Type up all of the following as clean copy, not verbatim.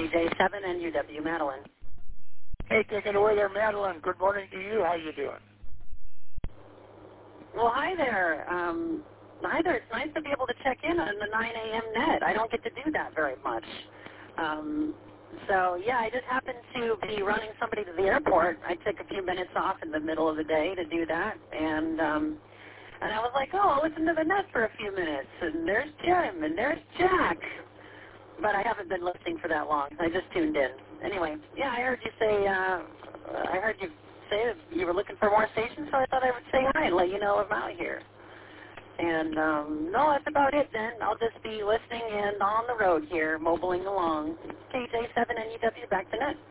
KJ7 and UW, Madeline. Hey, take it away there, Madeline. Good morning to you. How you doing? Well, hi there. Hi there. It's nice to be able to check in on the 9 a.m. net. I don't get to do that very much. So, yeah, I just happened to be running somebody to the airport. I took a few minutes off in the middle of the day to do that, and I was like, oh, I'll listen to the net for a few minutes, and there's Jim, and there's Jack. But I haven't been listening for that long. I just tuned in. Anyway, yeah, I heard you say that you were looking for more stations, so I thought I would say hi and let you know I'm out here. And, no, that's about it then. I'll just be listening and on the road here, mobiling along. KJ7 and UW, back to net.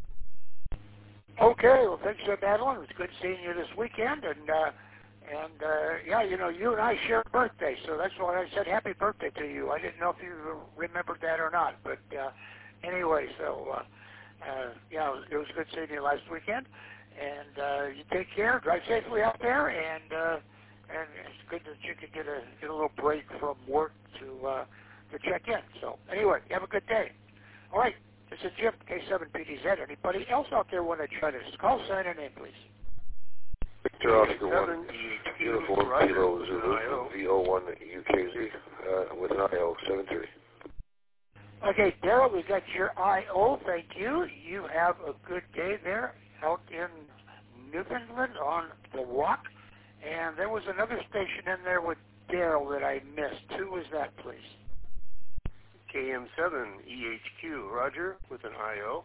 Okay, well, thanks, Madeline. It was good seeing you this weekend, and yeah, you know, you and I share a birthday, so that's why I said happy birthday to you. I didn't know if you remembered that or not, but anyway, so yeah, it was good seeing you last weekend, and you take care, drive safely out there, and it's good that you could get a little break from work to check in. So anyway, have a good day. All right, this is Jim, K7PDZ. Anybody else out there want to join us? Call, sign, and name, please. Victor Oscar 1, Uniform Kilo Zulu, VO1 UKZ, with an IO 73. Okay, Daryl, we got your IO. Thank you. You have a good day there out in Newfoundland on the Rock. And there was another station in there with Daryl that I missed. Who was that, please? KM7 EHQ, Roger, with an IO.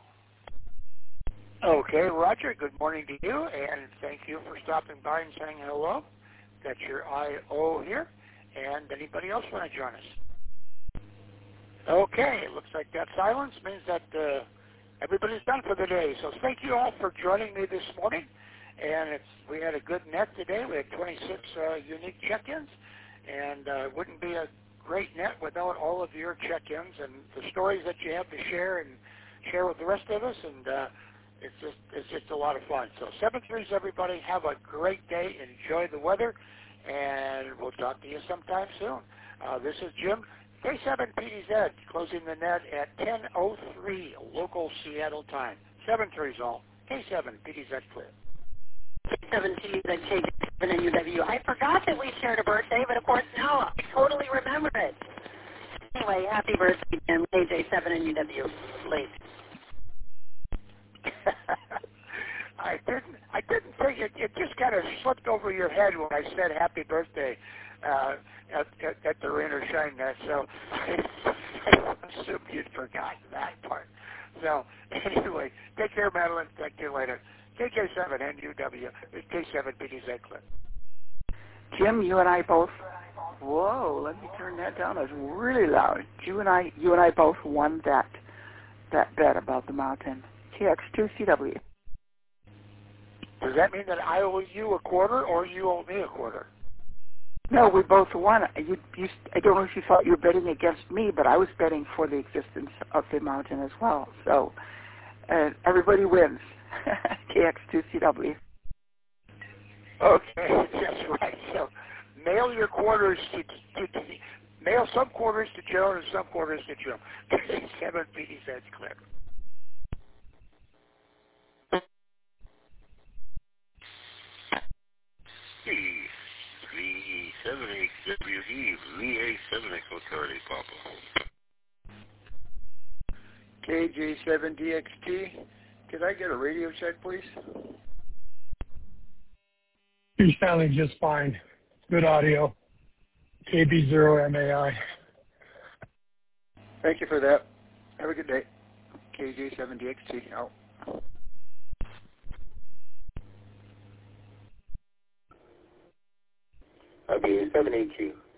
Okay, Roger, good morning to you, and thank you for stopping by and saying hello. Got your IO here, and anybody else want to join us? Okay, it looks like that silence means that everybody's done for the day. So thank you all for joining me this morning, and we had a good net today. We had 26 unique check-ins, and it wouldn't be a great net without all of your check-ins and the stories that you have to share and share with the rest of us, and it's just a lot of fun. So 7-3s, everybody. Have a great day. Enjoy the weather, and we'll talk to you sometime soon. This is Jim, K7PDZ, closing the net at 10:03 local Seattle time. 7-3s all. K7PDZ clear. K7PDZ, KJ7 and UW. I forgot that we shared a birthday, but of course now I totally remember it. Anyway, happy birthday, Jim, KJ7 and UW. Late. I didn't think it just kind of slipped over your head when I said happy birthday at the Rain or Shine net, so I assumed you'd forgotten that part. So anyway, take care, Madeline. Talk to you later. KJ7 and UW. K7PDZ clip. Jim, you and I both. Whoa, let me turn that down. It's really loud. You and I both won that bet about the mountain. TX2CW. Does that mean that I owe you a quarter or you owe me a quarter? No, we both won. I don't know if you thought you were betting against me, but I was betting for the existence of the mountain as well. So everybody wins. TX2CW. Okay, that's right. So mail your quarters mail some quarters to Joe and some quarters to Jim. 7PDZ clip. V78WE, VA7 Echo Charlie Papa. KJ7DXT, could I get a radio check, please? You're sounding just fine. Good audio. KB0MAI. Thank you for that. Have a good day. KJ7DXT out. IBA7AQ.